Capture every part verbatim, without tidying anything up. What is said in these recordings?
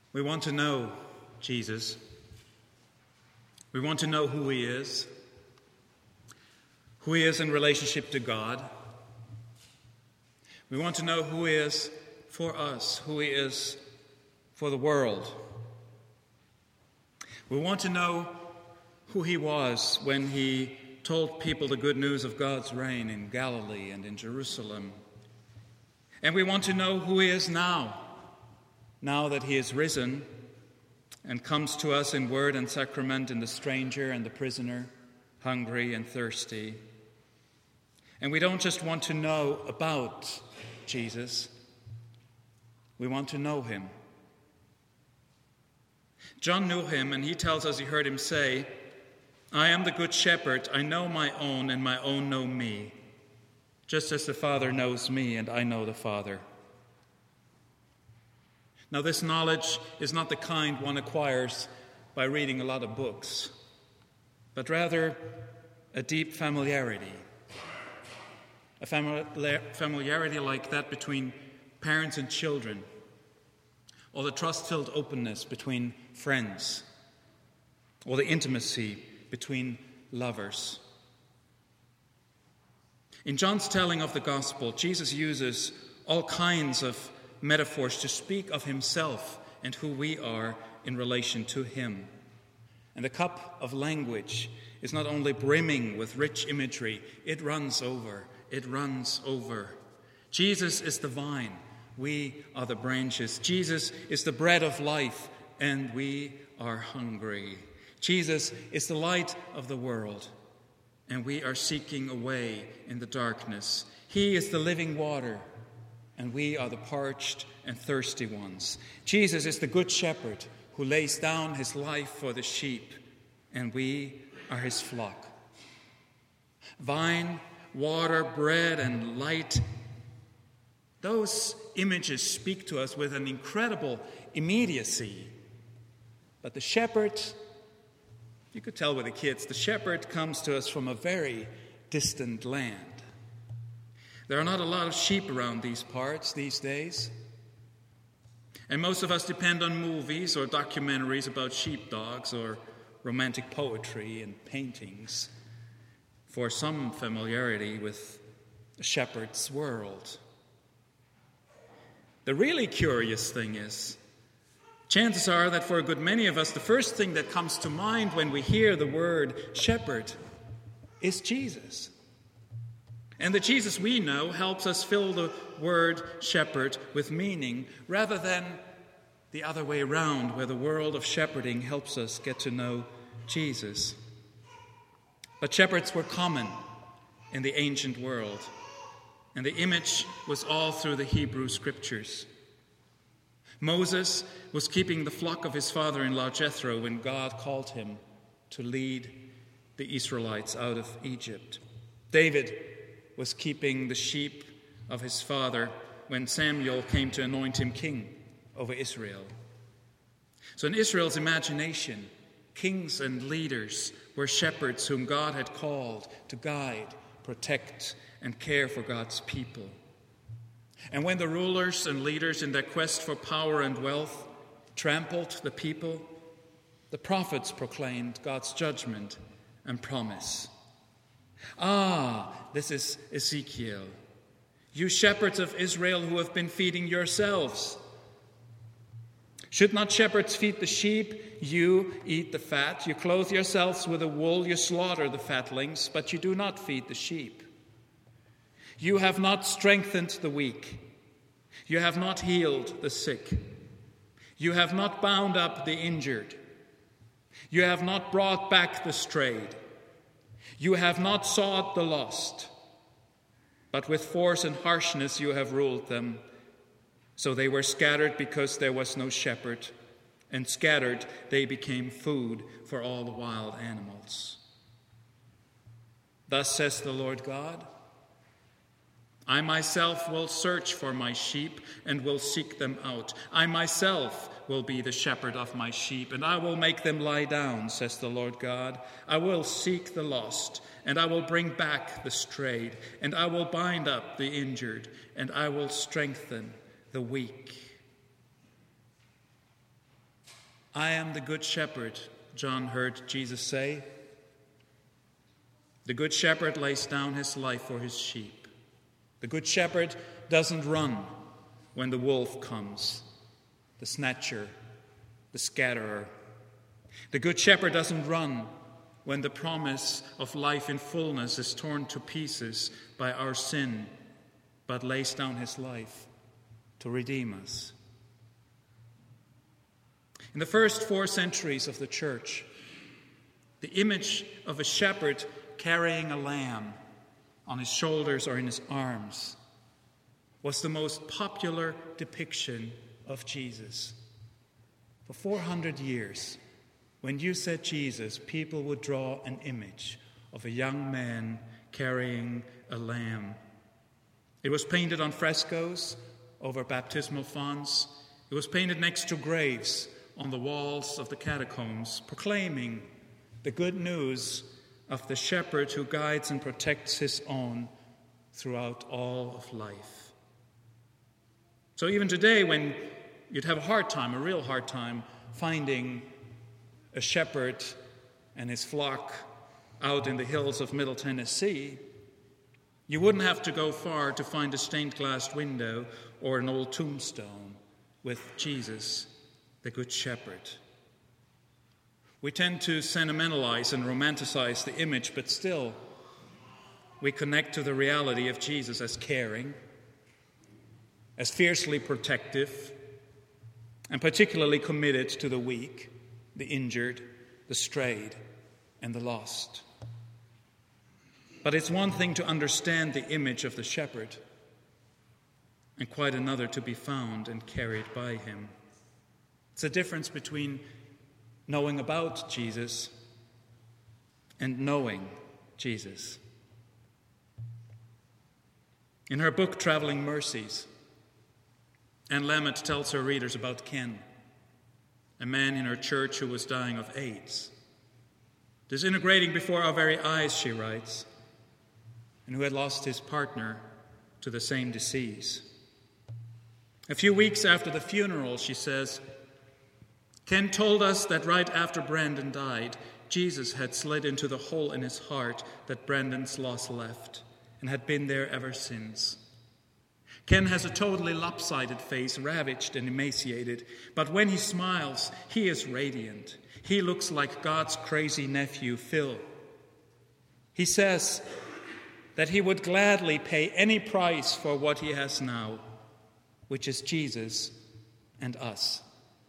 We want to know Jesus. We want to know who he is, who he is in relationship to God. We want to know who he is for us, who he is for the world. We want to know who he was when he told people the good news of God's reign in Galilee and in Jerusalem. And we want to know who he is now, now that he is risen and comes to us in word and sacrament, in the stranger and the prisoner, hungry and thirsty. And we don't just want to know about Jesus, we want to know him. John knew him, and he tells us he heard him say, "I am the good shepherd, I know my own, and my own know me, just as the Father knows me, and I know the Father." Now, this knowledge is not the kind one acquires by reading a lot of books, but rather a deep familiarity. A familiarity like that between parents and children, or the trust-filled openness between friends, or the intimacy between lovers. In John's telling of the gospel, Jesus uses all kinds of metaphors to speak of himself and who we are in relation to him. And the cup of language is not only brimming with rich imagery, it runs over, it runs over. Jesus is the vine, we are the branches. Jesus is the bread of life, and we are hungry. Jesus is the light of the world, and we are seeking a way in the darkness. He is the living water, and we are the parched and thirsty ones. Jesus is the good shepherd who lays down his life for the sheep, and we are his flock. Vine, water, bread, and light, those images speak to us with an incredible immediacy. But the shepherd, you could tell with the kids, the shepherd comes to us from a very distant land. There are not a lot of sheep around these parts these days. And most of us depend on movies or documentaries about sheepdogs or romantic poetry and paintings for some familiarity with the shepherd's world. The really curious thing is, chances are that for a good many of us, the first thing that comes to mind when we hear the word shepherd is Jesus. And the Jesus we know helps us fill the word shepherd with meaning, rather than the other way around, where the world of shepherding helps us get to know Jesus. But shepherds were common in the ancient world, and the image was all through the Hebrew scriptures. Moses was keeping the flock of his father-in-law Jethro when God called him to lead the Israelites out of Egypt. David was keeping the sheep of his father when Samuel came to anoint him king over Israel. So in Israel's imagination, kings and leaders were shepherds whom God had called to guide, protect, and care for God's people. And when the rulers and leaders in their quest for power and wealth trampled the people, the prophets proclaimed God's judgment and promise. Ah, this is Ezekiel. You shepherds of Israel who have been feeding yourselves. Should not shepherds feed the sheep? You eat the fat. You clothe yourselves with the wool. You slaughter the fatlings, but you do not feed the sheep. You have not strengthened the weak. You have not healed the sick. You have not bound up the injured. You have not brought back the strayed. You have not sought the lost, but with force and harshness you have ruled them. So they were scattered because there was no shepherd, and scattered they became food for all the wild animals. Thus says the Lord God, I myself will search for my sheep and will seek them out. I myself will be the shepherd of my sheep, and I will make them lie down, says the Lord God. I will seek the lost, and I will bring back the strayed, and I will bind up the injured, and I will strengthen the weak. I am the good shepherd, John heard Jesus say. The good shepherd lays down his life for his sheep. The good shepherd doesn't run when the wolf comes, the snatcher, the scatterer. The good shepherd doesn't run when the promise of life in fullness is torn to pieces by our sin, but lays down his life to redeem us. In the first four centuries of the church, the image of a shepherd carrying a lamb on his shoulders or in his arms was the most popular depiction of Jesus. For four hundred years, when you said Jesus, people would draw an image of a young man carrying a lamb. It was painted on frescoes over baptismal fonts. It was painted next to graves on the walls of the catacombs, proclaiming the good news of the shepherd who guides and protects his own throughout all of life. So even today, when you'd have a hard time, a real hard time, finding a shepherd and his flock out in the hills of Middle Tennessee, you wouldn't have to go far to find a stained glass window or an old tombstone with Jesus, the Good Shepherd. We tend to sentimentalize and romanticize the image, but still we connect to the reality of Jesus as caring, as fiercely protective, and particularly committed to the weak, the injured, the strayed, and the lost. But it's one thing to understand the image of the shepherd, and quite another to be found and carried by him. It's a difference between knowing about Jesus and knowing Jesus. In her book, Traveling Mercies, Anne Lamott tells her readers about Ken, a man in her church who was dying of AIDS. Disintegrating before our very eyes, she writes, and who had lost his partner to the same disease. A few weeks after the funeral, she says, Ken told us that right after Brandon died, Jesus had slid into the hole in his heart that Brandon's loss left and had been there ever since. Ken has a totally lopsided face, ravaged and emaciated, but when he smiles, he is radiant. He looks like God's crazy nephew, Phil. He says that he would gladly pay any price for what he has now, which is Jesus and us,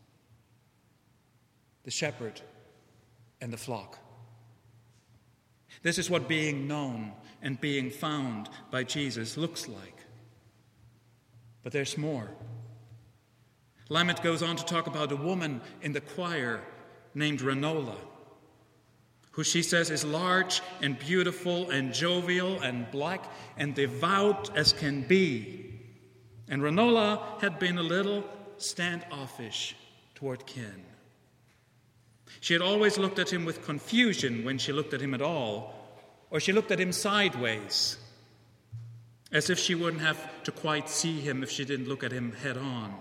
the shepherd and the flock. This is what being known and being found by Jesus looks like. But there's more. Lamott goes on to talk about a woman in the choir named Renola, who she says is large and beautiful and jovial and black and devout as can be. And Renola had been a little standoffish toward Ken. She had always looked at him with confusion when she looked at him at all, or she looked at him sideways, as if she wouldn't have to quite see him if she didn't look at him head on.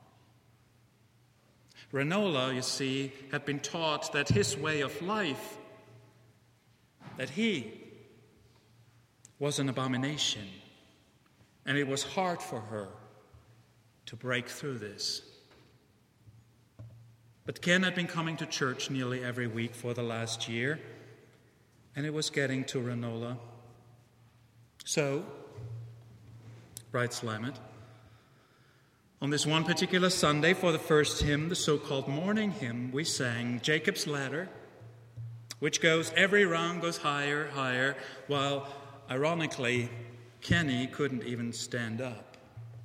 Renola, you see, had been taught that his way of life, that he was an abomination, and it was hard for her to break through this. But Ken had been coming to church nearly every week for the last year, and it was getting to Renola. So, writes Lamott, on this one particular Sunday for the first hymn, the so-called morning hymn, we sang Jacob's Ladder, which goes, every rung goes higher, higher, while, ironically, Kenny couldn't even stand up.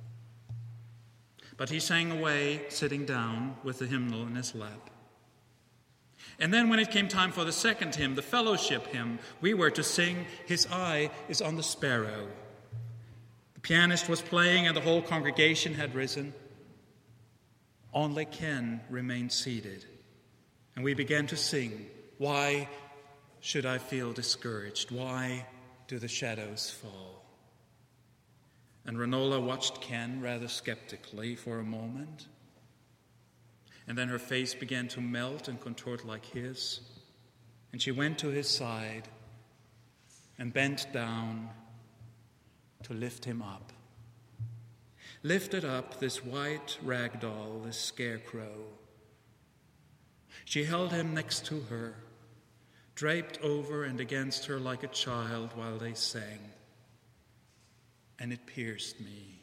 But he sang away, sitting down with the hymnal in his lap. And then when it came time for the second hymn, the fellowship hymn, we were to sing, His Eye is on the Sparrow. The pianist was playing and the whole congregation had risen. Only Ken remained seated. And we began to sing, Why should I feel discouraged? Why do the shadows fall? And Renola watched Ken rather skeptically for a moment. And then her face began to melt and contort like his. And she went to his side and bent down to lift him up. Lifted up this white rag doll, this scarecrow. She held him next to her, draped over and against her like a child while they sang. And it pierced me.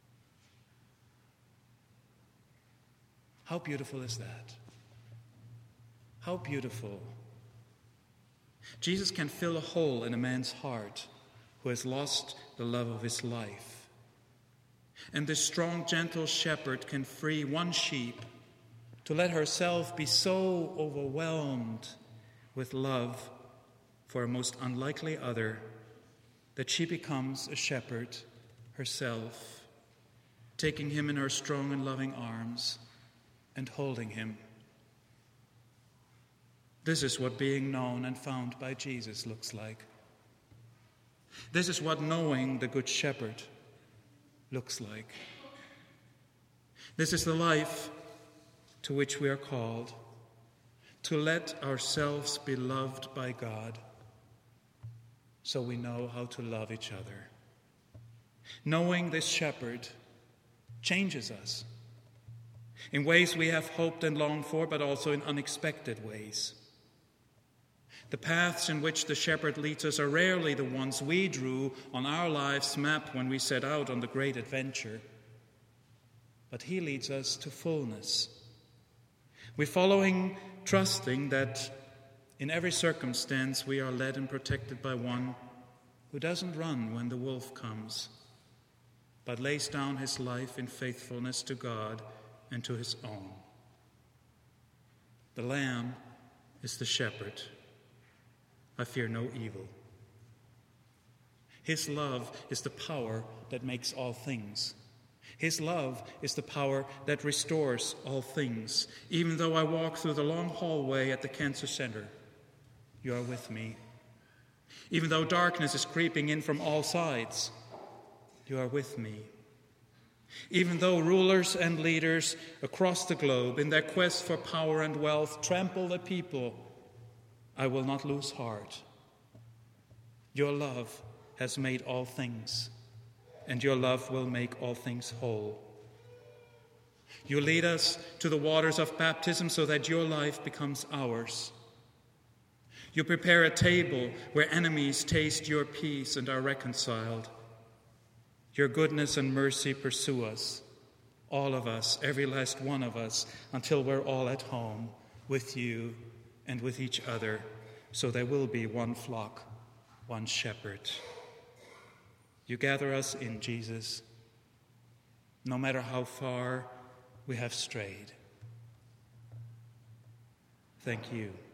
How beautiful is that? How beautiful. Jesus can fill a hole in a man's heart who has lost the love of his life. And this strong, gentle shepherd can free one sheep to let herself be so overwhelmed with love for a most unlikely other that she becomes a shepherd herself, taking him in her strong and loving arms and holding him. This is what being known and found by Jesus looks like. This is what knowing the Good Shepherd looks like. This is the life to which we are called, to let ourselves be loved by God so we know how to love each other. Knowing this shepherd changes us in ways we have hoped and longed for, but also in unexpected ways. The paths in which the shepherd leads us are rarely the ones we drew on our life's map when we set out on the great adventure. But he leads us to fullness. We follow him, trusting that in every circumstance we are led and protected by one who doesn't run when the wolf comes, but lays down his life in faithfulness to God and to his own. The Lamb is the shepherd. I fear no evil. His love is the power that makes all things. His love is the power that restores all things. Even though I walk through the long hallway at the cancer center, you are with me. Even though darkness is creeping in from all sides, you are with me. Even though rulers and leaders across the globe, in their quest for power and wealth, trample the people, I will not lose heart. Your love has made all things, and your love will make all things whole. You lead us to the waters of baptism so that your life becomes ours. You prepare a table where enemies taste your peace and are reconciled. Your goodness and mercy pursue us, all of us, every last one of us, until we're all at home with you and with each other, so there will be one flock, one shepherd. You gather us in Jesus, no matter how far we have strayed. Thank you.